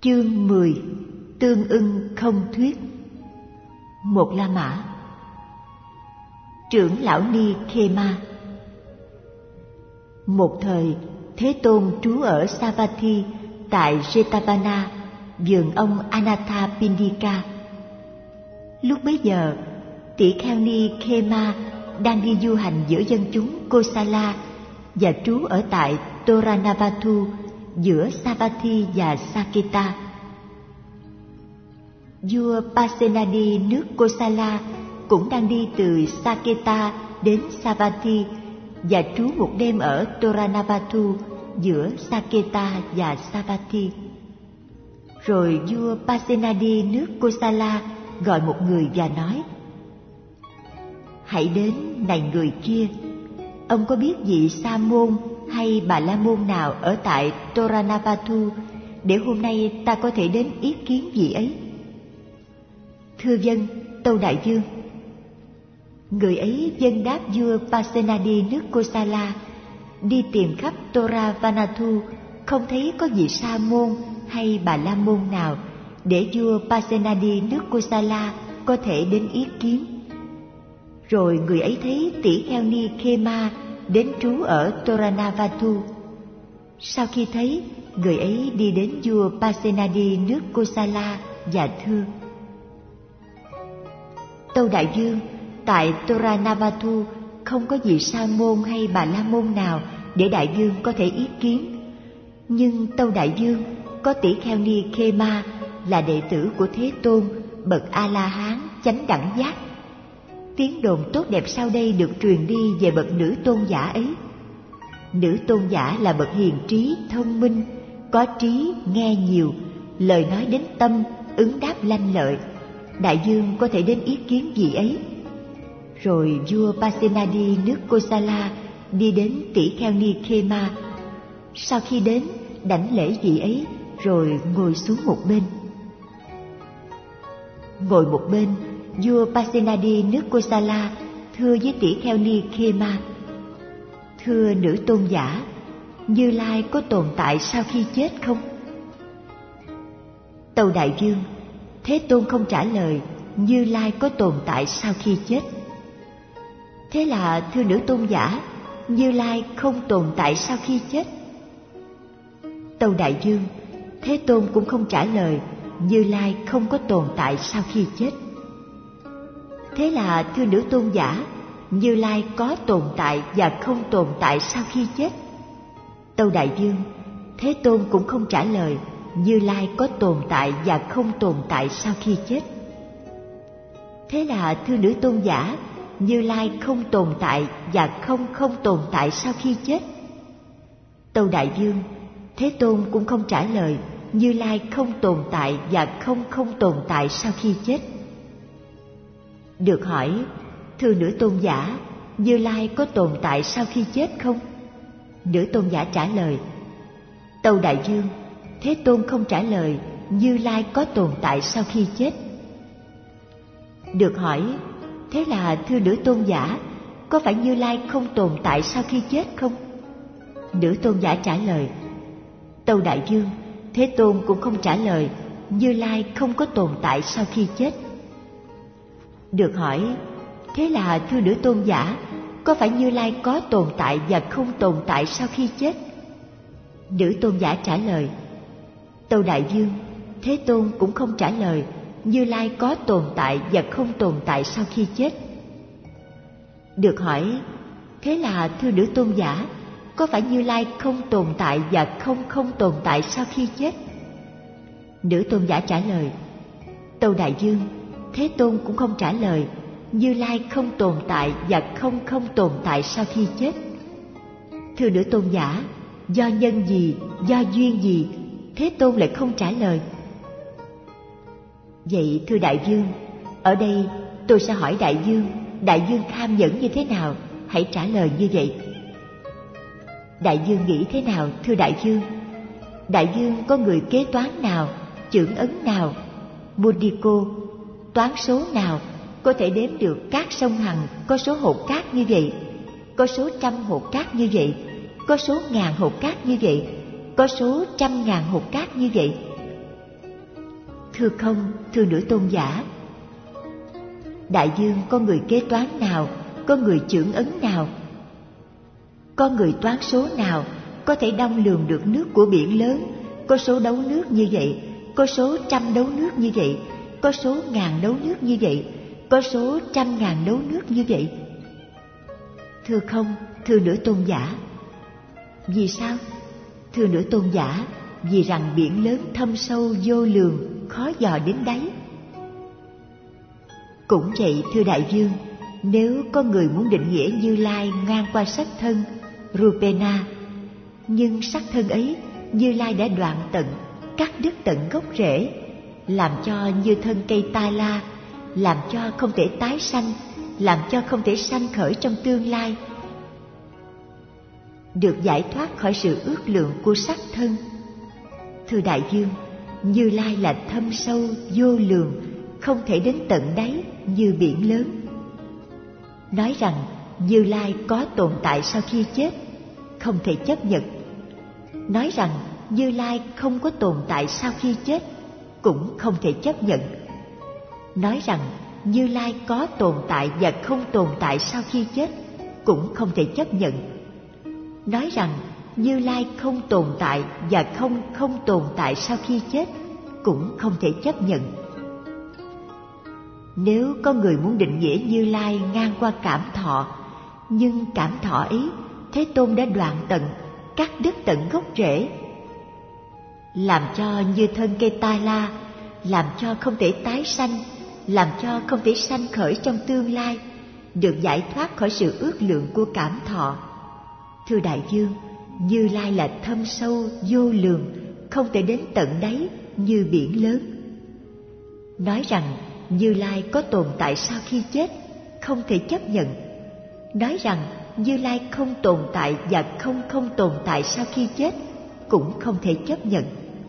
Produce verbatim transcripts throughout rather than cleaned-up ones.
Chương mười. Tương ưng không thuyết. Một La Mã. Trưởng lão Ni Khema. Một thời, Thế Tôn trú ở Savatthi tại Jetavana, vườn ông Anathapindika. Lúc bấy giờ, tỷ kheo Ni Khema đang đi du hành giữa dân chúng Kosala và trú ở tại Toranavathu giữa Savatthi và Saketa. Vua Pasenadi nước Kosala cũng đang đi từ Saketa đến Savatthi và trú một đêm ở Toranavathu giữa Saketa và Savatthi. Rồi vua Pasenadi nước Kosala gọi một người và nói: Hãy đến, này người kia, ông có biết vị Sa môn hay Bà La môn nào ở tại Toranavathu để hôm nay ta có thể đến ý kiến vị ấy? Thưa vâng, tâu đại vương. Người ấy vâng đáp vua Pasenadi nước Kosala, đi tìm khắp Toravanathu không thấy có vị Sa môn hay Bà La môn nào để vua Pasenadi nước Kosala có thể đến ý kiến. Rồi người ấy thấy tỷ kheo Ni Khema đến trú ở Toranavathu. Sau khi thấy, người ấy đi đến vua Pasenadi nước Kosala và thưa: Tâu đại vương, tại Toranavathu không có vị Sa môn hay Bà La môn nào để đại vương có thể ý kiến. Nhưng tâu đại vương, có tỷ kheo Ni Khema là đệ tử của Thế Tôn, bậc A-la-hán chánh đẳng giác. Tiếng đồn tốt đẹp sau đây được truyền đi về bậc nữ tôn giả ấy. Nữ tôn giả là bậc hiền trí, thông minh, có trí, nghe nhiều, lời nói đến tâm, ứng đáp lanh lợi. Đại vương có thể đến ý kiến vị ấy. Rồi vua Pasenadi nước Kosala đi đến tỷ kheo Ni Khema. Sau khi đến, đảnh lễ vị ấy, rồi ngồi xuống một bên. Ngồi một bên, vua Pasenadi nước Kosala thưa với tỷ kheo Ni Khema: Thưa nữ tôn giả, Như Lai có tồn tại sau khi chết không? Tâu đại vương, Thế Tôn không trả lời Như Lai có tồn tại sau khi chết. Thế là thưa nữ tôn giả, Như Lai không tồn tại sau khi chết. Tâu đại vương, Thế Tôn cũng không trả lời Như Lai không có tồn tại sau khi chết. Thế là thưa nữ tôn giả, Như Lai có tồn tại và không tồn tại sau khi chết. Tâu đại vương, Thế Tôn cũng không trả lời Như Lai có tồn tại và không tồn tại sau khi chết. Thế là thưa nữ tôn giả, Như Lai không tồn tại và không không tồn tại sau khi chết. Tâu đại vương, Thế Tôn cũng không trả lời Như Lai không tồn tại và không không tồn tại sau khi chết. Được hỏi: Thưa nữ tôn giả, Như Lai có tồn tại sau khi chết không? Nữ tôn giả trả lời: Tâu đại vương, Thế Tôn không trả lời Như Lai có tồn tại sau khi chết. Được hỏi: Thế là thưa nữ tôn giả, có phải Như Lai không tồn tại sau khi chết không? Nữ tôn giả trả lời: Tâu đại vương, Thế Tôn cũng không trả lời Như Lai không có tồn tại sau khi chết. Được hỏi: Thế là thưa nữ tôn giả, có phải Như Lai có tồn tại và không tồn tại sau khi chết? Nữ tôn giả trả lời: Tâu đại vương, Thế Tôn cũng không trả lời Như Lai có tồn tại và không tồn tại sau khi chết. Được hỏi: Thế là thưa nữ tôn giả, có phải Như Lai không tồn tại và không không tồn tại sau khi chết? Nữ tôn giả trả lời: Tâu đại vương, Thế Tôn cũng không trả lời Như Lai không tồn tại và không không tồn tại sau khi chết. Thưa nữ tôn giả, do nhân gì, do duyên gì Thế Tôn lại không trả lời? Vậy thưa đại vương, ở đây tôi sẽ hỏi đại vương, đại vương tham nhẫn như thế nào, hãy trả lời như vậy. Đại vương nghĩ thế nào thưa đại vương? Đại vương có người kế toán nào, chưởng ấn nào, Mudiko, toán số nào có thể đếm được các sông Hằng có số hột cát như vậy, có số trăm hột cát như vậy, có số ngàn hột cát như vậy, có số trăm ngàn hột cát như vậy? Thưa không, thưa Nữ Tôn giả. Đại dương có người kế toán nào, có người chưởng ấn nào, có người toán số nào có thể đong lường được nước của biển lớn, có số đấu nước như vậy, có số trăm đấu nước như vậy, có số ngàn đấu nước như vậy, có số trăm ngàn đấu nước như vậy? Thưa không, thưa Nữ Tôn giả. Vì sao? Thưa Nữ Tôn giả, vì rằng biển lớn thâm sâu vô lường, khó dò đến đáy. Cũng vậy thưa đại dương, nếu có người muốn định nghĩa Như Lai ngang qua sắc thân Rupena, nhưng sắc thân ấy Như Lai đã đoạn tận, cắt đứt tận gốc rễ, làm cho như thân cây ta la, làm cho không thể tái sanh, làm cho không thể sanh khởi trong tương lai, được giải thoát khỏi sự ước lượng của sắc thân. Thưa đại dương, Như Lai là thâm sâu vô lường, không thể đến tận đáy như biển lớn. Nói rằng Như Lai có tồn tại sau khi chết, không thể chấp nhận. Nói rằng Như Lai không có tồn tại sau khi chết, cũng không thể chấp nhận. Nói rằng Như Lai có tồn tại và không tồn tại sau khi chết, cũng không thể chấp nhận. Nói rằng Như Lai không tồn tại và không không tồn tại sau khi chết, cũng không thể chấp nhận. Nếu có người muốn định nghĩa Như Lai ngang qua cảm thọ, nhưng cảm thọ ấy Thế Tôn đã đoạn tận, cắt đứt tận gốc rễ, làm cho như thân cây ta la, làm cho không thể tái sanh, làm cho không thể sanh khởi trong tương lai, được giải thoát khỏi sự ước lượng của cảm thọ. Thưa đại dương, Như Lai là thâm sâu vô lường, không thể đến tận đáy như biển lớn. Nói rằng Như Lai có tồn tại sau khi chết, không thể chấp nhận. Nói rằng Như Lai không tồn tại và không không tồn tại sau khi chết, cũng không thể chấp nhận.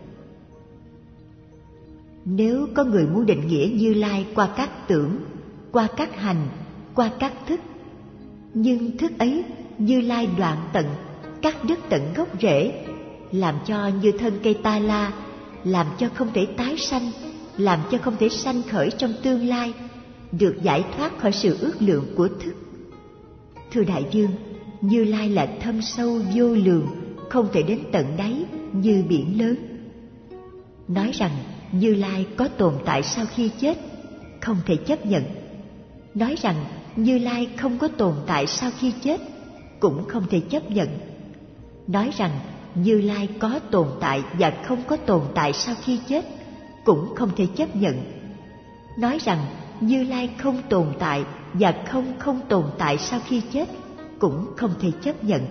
Nếu có người muốn định nghĩa Như Lai qua các tưởng, qua các hành, qua các thức, nhưng thức ấy Như Lai đoạn tận, cắt đứt tận gốc rễ, làm cho như thân cây ta la, làm cho không thể tái sanh, làm cho không thể sanh khởi trong tương lai, được giải thoát khỏi sự ước lượng của thức. Thưa đại dương, Như Lai là thâm sâu vô lường, không thể đến tận đáy như biển lớn. Nói rằng Như Lai có tồn tại sau khi chết, không thể chấp nhận. Nói rằng Như Lai không có tồn tại sau khi chết, cũng không thể chấp nhận. Nói rằng Như Lai có tồn tại và không có tồn tại sau khi chết, cũng không thể chấp nhận. Nói rằng Như Lai không tồn tại và không không tồn tại sau khi chết, cũng không thể chấp nhận.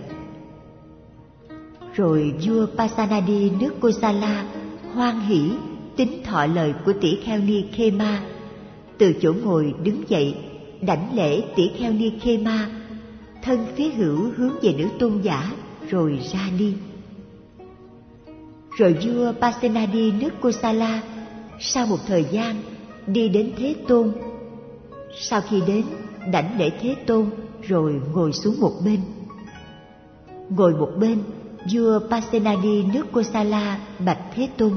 Rồi vua Pasenadi nước Kosala hoan hỉ tín thọ lời của tỷ kheo ni Khema, từ chỗ ngồi đứng dậy đảnh lễ tỷ kheo ni Khema, thân phía hữu hướng về Nữ Tôn giả, rồi ra đi. Rồi vua Pasenadi nước Kosala sau một thời gian đi đến Thế Tôn. Sau khi đến, đảnh lễ Thế Tôn rồi ngồi xuống một bên. Ngồi một bên, vua Pasenadi nước Kosala bạch Thế Tôn: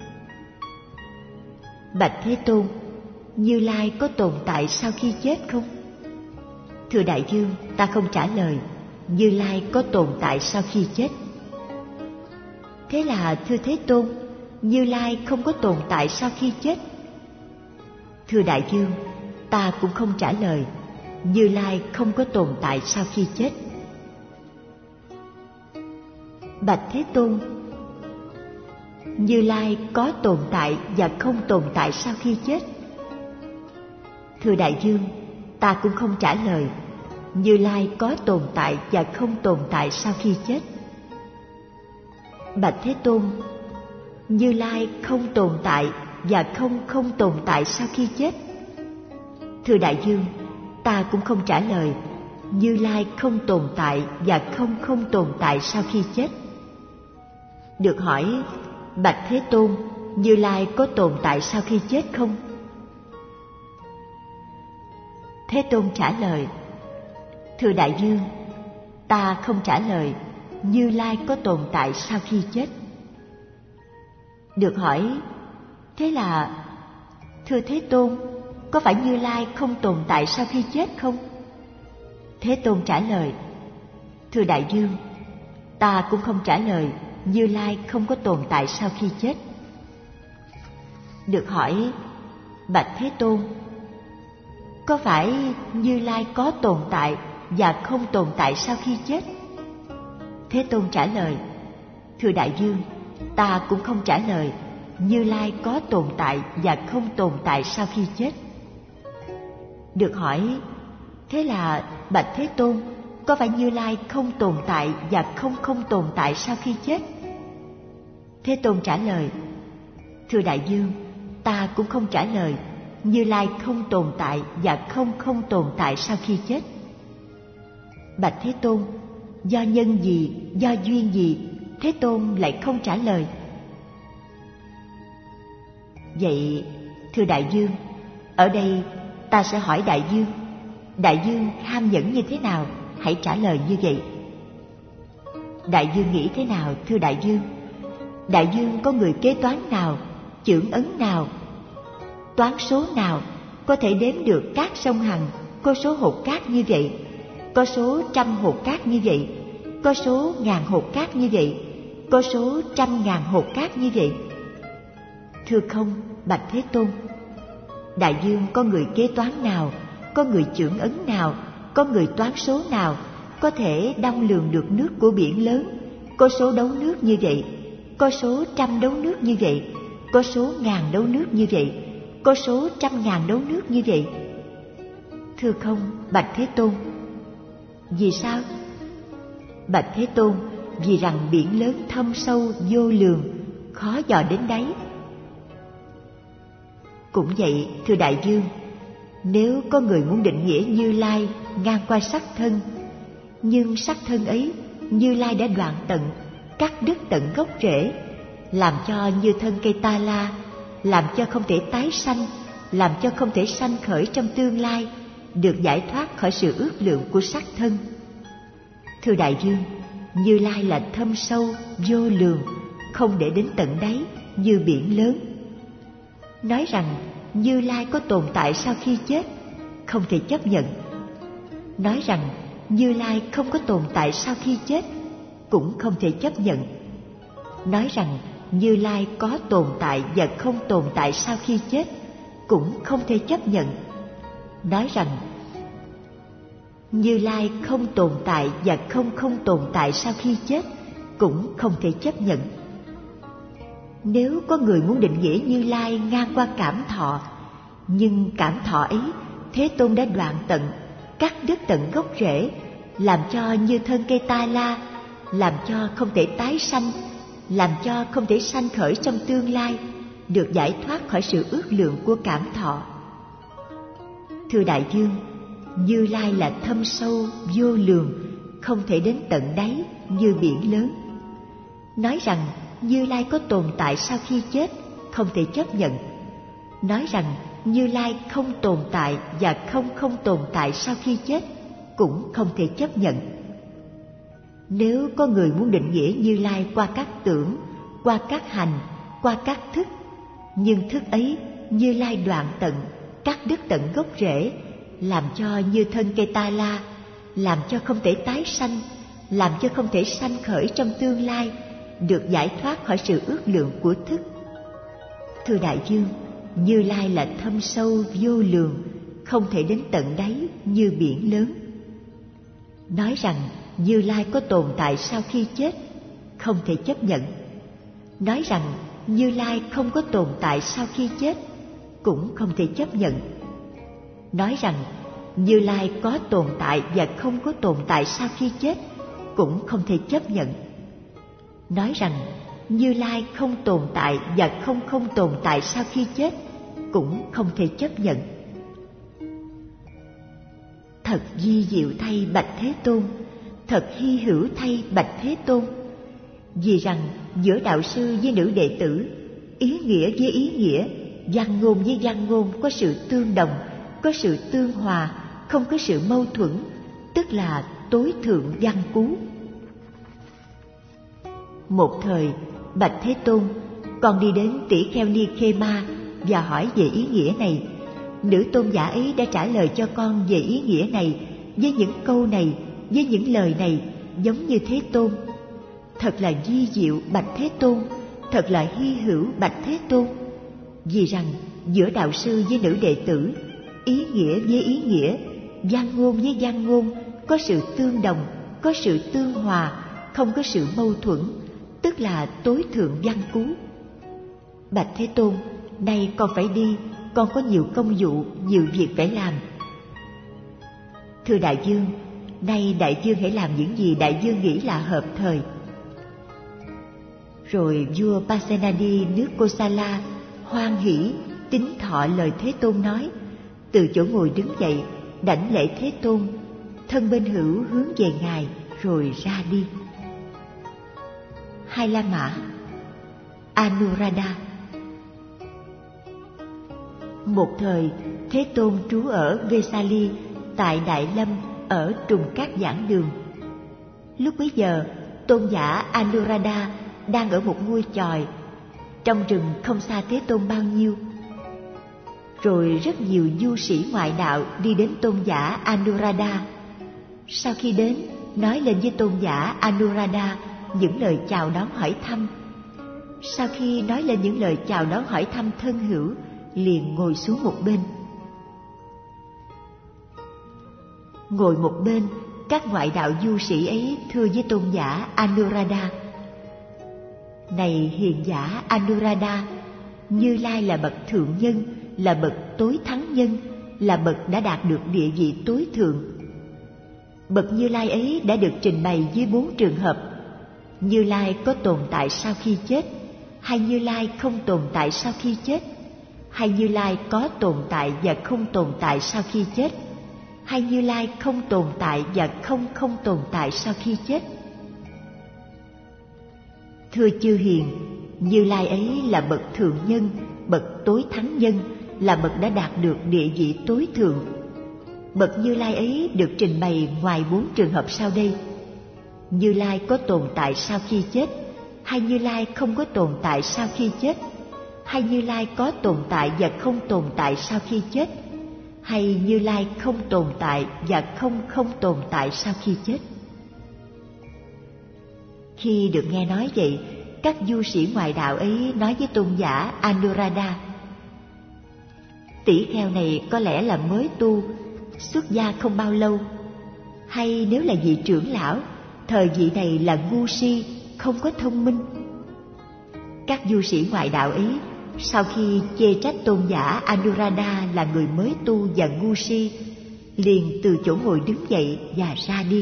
Bạch Thế Tôn, Như Lai có tồn tại sau khi chết không? Thưa đại dương, ta không trả lời Như Lai có tồn tại sau khi chết. Thế là thưa Thế Tôn, Như Lai không có tồn tại sau khi chết. Thưa đại dương, ta cũng không trả lời Như Lai không có tồn tại sau khi chết. Bạch Thế Tôn, Như Lai có tồn tại và không tồn tại sau khi chết. Thưa đại dương, ta cũng không trả lời Như Lai có tồn tại và không tồn tại sau khi chết. Bạch Thế Tôn, Như Lai không tồn tại và không không tồn tại sau khi chết. Thưa đại dương, ta cũng không trả lời Như Lai không tồn tại và không không tồn tại sau khi chết. Được hỏi: Bạch Thế Tôn, Như Lai có tồn tại sau khi chết không? Thế Tôn trả lời: Thưa đại dương, ta không trả lời Như Lai có tồn tại sau khi chết. Được hỏi: Thế là Thưa Thế Tôn, có phải Như Lai không tồn tại sau khi chết không? Thế Tôn trả lời: Thưa đại dương, ta cũng không trả lời Như Lai không có tồn tại sau khi chết. Được hỏi: Bạch Thế Tôn, có phải Như Lai có tồn tại và không tồn tại sau khi chết? Thế Tôn trả lời: Thưa đại dương, ta cũng không trả lời Như Lai có tồn tại và không tồn tại sau khi chết. Được hỏi: Thế là bạch Thế Tôn, có phải Như Lai không tồn tại và không không tồn tại sau khi chết? Thế Tôn trả lời: Thưa đại dương, ta cũng không trả lời Như Lai không tồn tại và không không tồn tại sau khi chết. Bạch Thế Tôn, do nhân gì, do duyên gì Thế Tôn lại không trả lời? Vậy thưa đại dương, ở đây ta sẽ hỏi đại dương, đại dương ham nhẫn như thế nào? Hãy trả lời như vậy. Đại dương nghĩ thế nào thưa đại dương? Đại dương có người kế toán nào, chưởng ấn nào, toán số nào có thể đếm được các sông Hằng có số hột cát như vậy, có số trăm hột cát như vậy, có số ngàn hột cát như vậy, có số trăm ngàn hột cát như vậy? Thưa không, bạch Thế Tôn. Đại dương có người kế toán nào, có người chưởng ấn nào, có người toán số nào có thể đong lường được nước của biển lớn, có số đấu nước như vậy, có số trăm đấu nước như vậy, có số ngàn đấu nước như vậy, có số trăm ngàn đấu nước như vậy? Thưa không, bạch Thế Tôn. Vì sao? Bạch Thế Tôn, vì rằng biển lớn thâm sâu vô lường, khó dò đến đáy. Cũng vậy, thưa đại dương, nếu có người muốn định nghĩa Như Lai ngang qua sắc thân, nhưng sắc thân ấy Như Lai đã đoạn tận, cắt đứt tận gốc rễ, làm cho như thân cây ta la, làm cho không thể tái sanh, làm cho không thể sanh khởi trong tương lai, được giải thoát khỏi sự ước lượng của sắc thân. Thưa đại dương, Như Lai là thâm sâu vô lường, không để đến tận đáy như biển lớn. Nói rằng Như Lai có tồn tại sau khi chết, không thể chấp nhận. Nói rằng Như Lai không có tồn tại sau khi chết, cũng không thể chấp nhận. Nói rằng Như Lai có tồn tại và không tồn tại sau khi chết, cũng không thể chấp nhận. Nói rằng Như Lai không tồn tại và không không tồn tại sau khi chết, cũng không thể chấp nhận. Nếu có người muốn định nghĩa Như Lai ngang qua cảm thọ, nhưng cảm thọ ấy Thế Tôn đã đoạn tận, cắt đứt tận gốc rễ, làm cho như thân cây ta la, làm cho không thể tái sanh, làm cho không thể sanh khởi trong tương lai, được giải thoát khỏi sự ước lượng của cảm thọ. Thưa đại dương, Như Lai là thâm sâu vô lường, không thể đến tận đáy như biển lớn. Nói rằng Như Lai có tồn tại sau khi chết, không thể chấp nhận. Nói rằng Như Lai không tồn tại và không không tồn tại sau khi chết, cũng không thể chấp nhận. Nếu có người muốn định nghĩa Như Lai qua các tưởng, qua các hành, qua các thức, nhưng thức ấy Như Lai đoạn tận, cắt đứt tận gốc rễ, làm cho như thân cây ta la, làm cho không thể tái sanh, làm cho không thể sanh khởi trong tương lai, được giải thoát khỏi sự ước lượng của thức. Thưa đại dương, Như Lai là thâm sâu vô lường, không thể đến tận đáy như biển lớn. Nói rằng Như Lai có tồn tại sau khi chết, không thể chấp nhận. Nói rằng Như Lai không có tồn tại sau khi chết, cũng không thể chấp nhận. Nói rằng Như Lai có tồn tại và không có tồn tại sau khi chết, cũng không thể chấp nhận. Nói rằng Như Lai không tồn tại và không không tồn tại sau khi chết, cũng không thể chấp nhận. Thật vi diệu thay bạch Thế Tôn, thật hy hữu thay bạch Thế Tôn. Vì rằng giữa đạo sư với nữ đệ tử, ý nghĩa với ý nghĩa, văn ngôn với văn ngôn có sự tương đồng, có sự tương hòa, không có sự mâu thuẫn, tức là tối thượng văn cú. Một thời, bạch Thế Tôn, con đi đến Tỷ Kheo Ni Khê Ma, và hỏi về ý nghĩa này. Nữ tôn giả ấy đã trả lời cho con về ý nghĩa này với những câu này, với những lời này, giống như Thế Tôn. Thật là vi diệu bạch Thế Tôn, thật là hy hữu bạch Thế Tôn. Vì rằng giữa đạo sư với nữ đệ tử, ý nghĩa với ý nghĩa, văn ngôn với văn ngôn có sự tương đồng, có sự tương hòa, không có sự mâu thuẫn, tức là tối thượng văn cú. Bạch Thế Tôn, nay con phải đi, con có nhiều công vụ, nhiều việc phải làm. Thưa đại vương, nay đại vương hãy làm những gì đại vương nghĩ là hợp thời. Rồi vua Pasenadi nước Kosala hoan hỷ tín thọ lời Thế Tôn nói, từ chỗ ngồi đứng dậy, đảnh lễ Thế Tôn, thân bên hữu hướng về ngài rồi ra đi. Hai La Mã, Anuradha. Một thời, Thế Tôn trú ở Vesali tại Đại Lâm ở trùng các giảng đường. Lúc bấy giờ, tôn giả Anuradha đang ở một ngôi chòi trong rừng không xa Thế Tôn bao nhiêu. Rồi rất nhiều du sĩ ngoại đạo đi đến tôn giả Anuradha. Sau khi đến, nói lên với tôn giả Anuradha những lời chào đón hỏi thăm. Sau khi nói lên những lời chào đón hỏi thăm thân hữu, liền ngồi xuống một bên. Ngồi một bên, các ngoại đạo du sĩ ấy thưa với tôn giả Anuradha: Này hiền giả Anuradha, Như Lai là bậc thượng nhân, là bậc tối thắng nhân, là bậc đã đạt được địa vị tối thượng. Bậc Như Lai ấy đã được trình bày dưới bốn trường hợp: Như Lai có tồn tại sau khi chết, hay Như Lai không tồn tại sau khi chết, hay Như Lai có tồn tại và không tồn tại sau khi chết, hay Như Lai không tồn tại và không không tồn tại sau khi chết. Thưa chư hiền, Như Lai ấy là bậc thượng nhân, bậc tối thắng nhân, là bậc đã đạt được địa vị tối thượng. Bậc Như Lai ấy được trình bày ngoài bốn trường hợp sau đây: Như Lai có tồn tại sau khi chết, hay Như Lai không có tồn tại sau khi chết, hay Như Lai có tồn tại và không tồn tại sau khi chết, hay Như Lai không tồn tại và không không tồn tại sau khi chết. Khi được nghe nói vậy, các du sĩ ngoại đạo ấy nói với tôn giả Anuradha: Tỷ kheo này có lẽ là mới tu, xuất gia không bao lâu, hay nếu là vị trưởng lão, thời vị này là ngu si, không có thông minh. Các du sĩ ngoại đạo ấy sau khi chê trách tôn giả Anuradha là người mới tu và ngu si, liền từ chỗ ngồi đứng dậy và ra đi.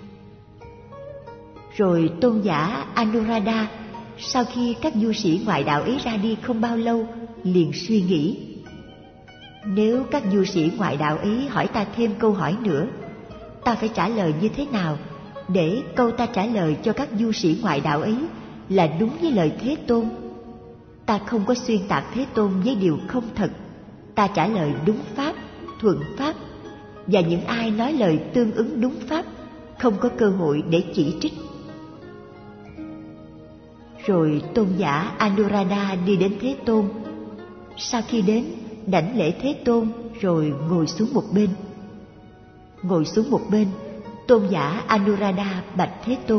Rồi tôn giả Anuradha sau khi các du sĩ ngoại đạo ấy ra đi không bao lâu, liền suy nghĩ: Nếu các du sĩ ngoại đạo ấy hỏi ta thêm câu hỏi nữa, ta phải trả lời như thế nào để câu ta trả lời cho các du sĩ ngoại đạo ấy là đúng với lời Thế Tôn? Ta không có xuyên tạc Thế Tôn với điều không thật, ta trả lời đúng pháp, thuận pháp, và những ai nói lời tương ứng đúng pháp không có cơ hội để chỉ trích. Rồi tôn giả Anuradha đi đến Thế Tôn. Sau khi đến, đảnh lễ Thế Tôn rồi ngồi xuống một bên. Ngồi xuống một bên, tôn giả Anuradha bạch Thế Tôn: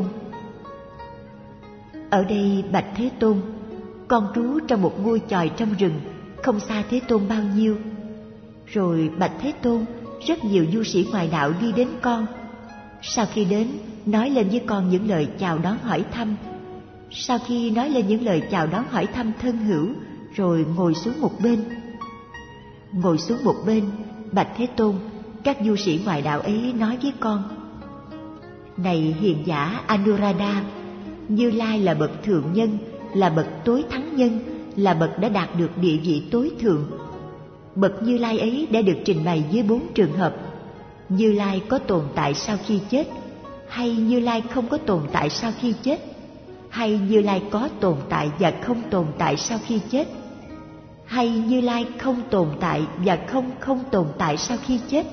Ở đây bạch Thế Tôn, con trú trong một ngôi chòi trong rừng, không xa Thế Tôn bao nhiêu. Rồi bạch Thế Tôn, rất nhiều du sĩ ngoại đạo đi đến con. Sau khi đến, nói lên với con những lời chào đón hỏi thăm. Sau khi nói lên những lời chào đón hỏi thăm thân hữu, rồi ngồi xuống một bên. Ngồi xuống một bên, bạch Thế Tôn, các du sĩ ngoại đạo ấy nói với con: Này hiền giả Anuradha, Như Lai là bậc thượng nhân, là bậc tối thắng nhân, là bậc đã đạt được địa vị tối thượng. Bậc Như Lai ấy đã được trình bày dưới bốn trường hợp: Như Lai có tồn tại sau khi chết, hay Như Lai không có tồn tại sau khi chết, hay Như Lai có tồn tại và không tồn tại sau khi chết, hay Như Lai không tồn tại và không không tồn tại sau khi chết.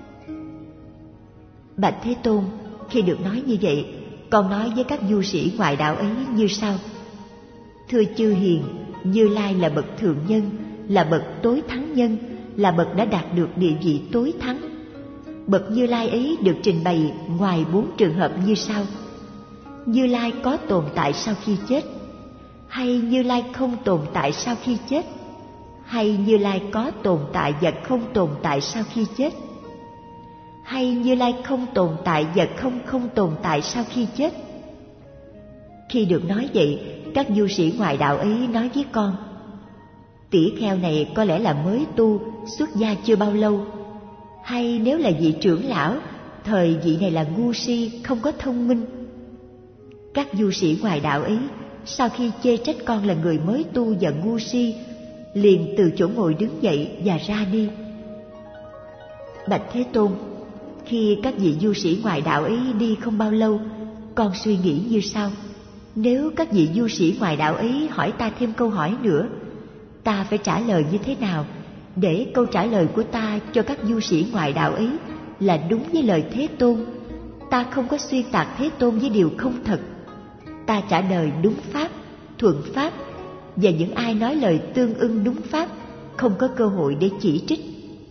Bạch Thế Tôn, khi được nói như vậy, con nói với các du sĩ ngoại đạo ấy như sau: Thưa chư hiền, Như Lai là bậc thượng nhân, là bậc tối thắng nhân, là bậc đã đạt được địa vị tối thắng. Bậc Như Lai ấy được trình bày ngoài bốn trường hợp như sau: Như Lai có tồn tại sau khi chết, hay Như Lai không tồn tại sau khi chết, hay Như Lai có tồn tại và không tồn tại sau khi chết, hay Như Lai không tồn tại và không không tồn tại sau khi chết. Khi được nói vậy, các du sĩ ngoại đạo ấy nói với con: tỷ kheo này có lẽ là mới tu, xuất gia chưa bao lâu, hay nếu là vị trưởng lão, thời vị này là ngu si, không có thông minh. Các du sĩ ngoại đạo ấy sau khi chê trách con là người mới tu và ngu si, liền từ chỗ ngồi đứng dậy và ra đi. Bạch Thế Tôn, khi các vị du sĩ ngoại đạo ấy đi không bao lâu, con suy nghĩ như sau: nếu các vị du sĩ ngoại đạo ấy hỏi ta thêm câu hỏi nữa, ta phải trả lời như thế nào để câu trả lời của ta cho các du sĩ ngoại đạo ấy là đúng với lời Thế Tôn? Ta không có xuyên tạc Thế Tôn với điều không thật. Ta trả lời đúng pháp, thuận pháp, và những ai nói lời tương ưng đúng pháp không có cơ hội để chỉ trích.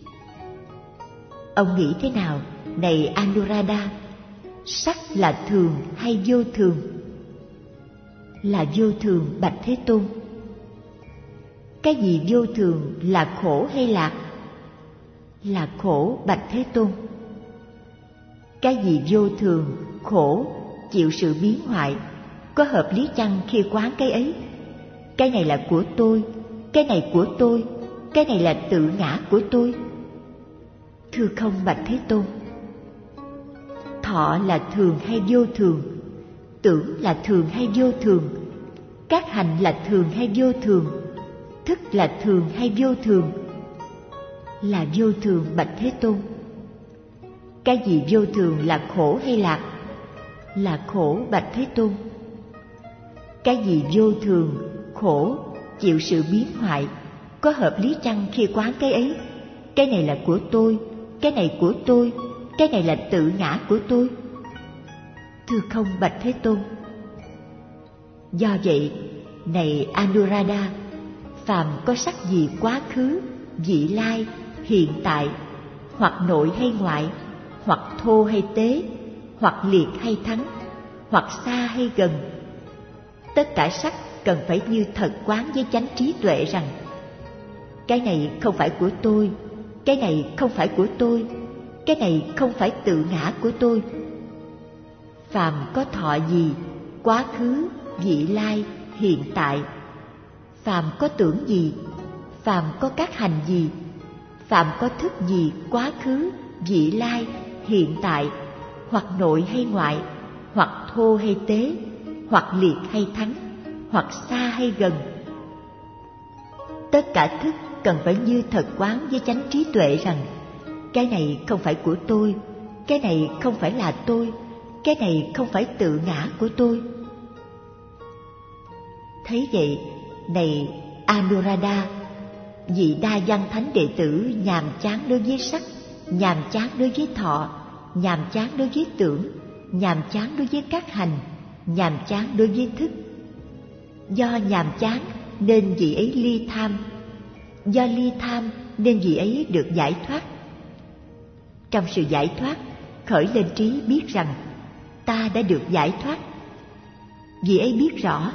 Ông nghĩ thế nào, này Anuradha? Sắc là thường hay vô thường? Là vô thường, bạch Thế Tôn. Cái gì vô thường, là khổ hay lạc? Là khổ, bạch Thế Tôn. Cái gì vô thường, khổ, chịu sự biến hoại, có hợp lý chăng khi quán cái ấy? Cái này là của tôi, cái này của tôi, cái này là tự ngã của tôi. Thưa không, bạch Thế Tôn. Thọ là thường hay vô thường? Tưởng là thường hay vô thường? Các hành là thường hay vô thường? Thức là thường hay vô thường? Là vô thường, bạch Thế Tôn. Cái gì vô thường, là khổ hay lạc? Là khổ, bạch Thế Tôn. Cái gì vô thường, khổ, chịu sự biến hoại, có hợp lý chăng khi quán cái ấy? Cái này là của tôi, cái này của tôi, cái này là tự ngã của tôi. Thưa không, bạch Thế Tôn. Do vậy, này Anuradha, phàm có sắc gì quá khứ, vị lai, hiện tại, hoặc nội hay ngoại, hoặc thô hay tế, hoặc liệt hay thắng, hoặc xa hay gần, tất cả sắc cần phải như thật quán với chánh trí tuệ rằng: cái này không phải của tôi, cái này không phải của tôi, cái này không phải tự ngã của tôi. Phàm có thọ gì, quá khứ, vị lai, hiện tại, phàm có tưởng gì, phàm có các hành gì, phàm có thức gì, quá khứ, vị lai, hiện tại, hoặc nội hay ngoại, hoặc thô hay tế, hoặc liệt hay thắng, hoặc xa hay gần, tất cả thức cần phải như thật quán với chánh trí tuệ rằng: cái này không phải của tôi, cái này không phải là tôi, cái này không phải tự ngã của tôi. Thấy vậy, này Anuradha, vị đa văn thánh đệ tử nhàm chán đối với sắc, nhàm chán đối với thọ, nhàm chán đối với tưởng, nhàm chán đối với các hành, nhàm chán đối với thức. Do nhàm chán nên vị ấy ly tham, do ly tham nên vị ấy được giải thoát. Trong sự giải thoát, khởi lên trí biết rằng ta đã được giải thoát. Vị ấy biết rõ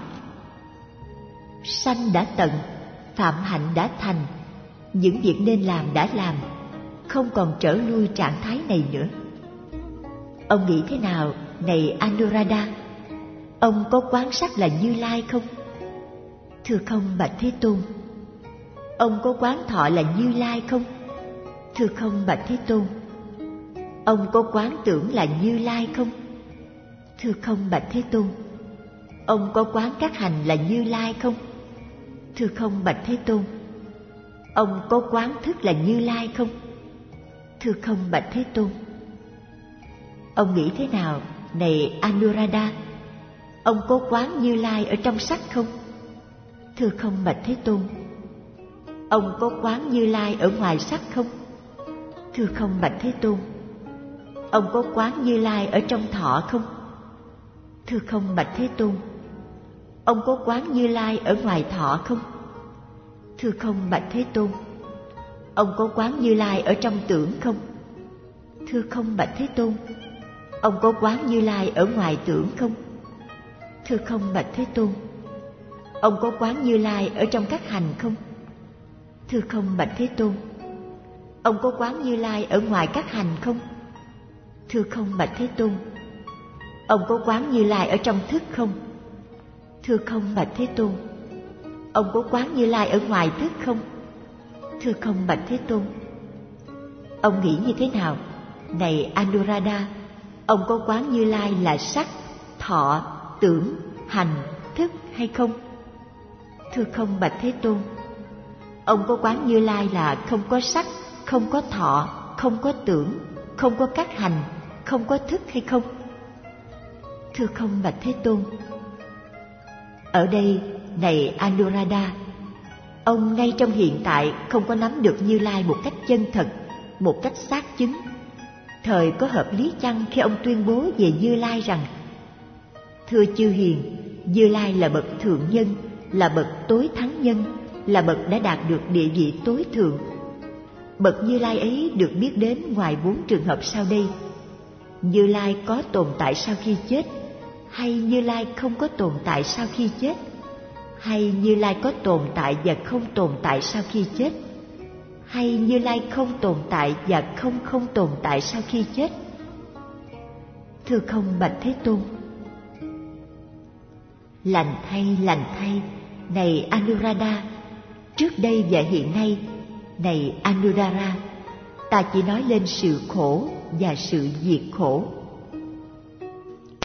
sanh đã tận, phạm hạnh đã thành, những việc nên làm đã làm, không còn trở lui trạng thái này nữa. Ông nghĩ thế nào, này Anuradha? Ông có quán sắc là Như Lai không? Thưa không, bạch Thế Tôn. Ông có quán thọ là Như Lai không? Thưa không, bạch Thế Tôn. Ông có quán tưởng là Như Lai không? Thưa không, bạch Thế Tôn. Ông có quán các hành là Như Lai không? Thưa không, bạch Thế Tôn. Ông có quán thức là Như Lai không? Thưa không, bạch Thế Tôn. Ông nghĩ thế nào, này Anuradha? Ông có quán Như Lai ở trong sắc không? Thưa không, bạch Thế Tôn. Ông có quán Như Lai ở ngoài sắc không? Thưa không, bạch Thế Tôn. Ông có quán Như Lai ở trong thọ không? Thưa không, bạch Thế Tôn. Ông có quán Như Lai ở ngoài thọ không? Thưa Thưa không bạch Thế Tôn. Ông có quán Như Lai ở trong tưởng không? Thưa không bạch Thế Tôn. Ông có quán Như Lai ở ngoài tưởng không? Thưa không bạch Thế Tôn. Ông có quán Như Lai ở trong các hành không? Thưa không bạch Thế Tôn. Ông có quán Như Lai ở ngoài các hành không? Thưa không bạch Thế Tôn. Ông có quán Như Lai ở trong thức không? Thưa không bạch Thế Tôn. Ông có quán Như Lai ở ngoài thức không? Thưa không bạch Thế Tôn. Ông nghĩ như thế nào? Này Anuruddha, ông có quán Như Lai là sắc, thọ, tưởng, hành, thức hay không? Thưa không bạch Thế Tôn. Ông có quán Như Lai là không có sắc, không có thọ, không có tưởng, không có các hành, không có thức hay không? Thưa không bạch Thế Tôn. Ở đây, này Anuruddha, ông ngay trong hiện tại không có nắm được Như Lai một cách chân thật, một cách xác chứng. Thời có hợp lý chăng khi ông tuyên bố về Như Lai rằng: thưa chư hiền, Như Lai là bậc thượng nhân, là bậc tối thắng nhân, là bậc đã đạt được địa vị tối thượng. Bậc Như Lai ấy được biết đến ngoài bốn trường hợp sau đây: Như Lai có tồn tại sau khi chết, hay Như Lai không có tồn tại sau khi chết, hay Như Lai có tồn tại và không tồn tại sau khi chết, hay Như Lai không tồn tại và không không tồn tại sau khi chết. Thưa không bạch Thế Tôn. Lành thay, lành thay, này Anuruddha, trước đây và hiện nay, này Anuruddha, ta chỉ nói lên sự khổ và sự diệt khổ.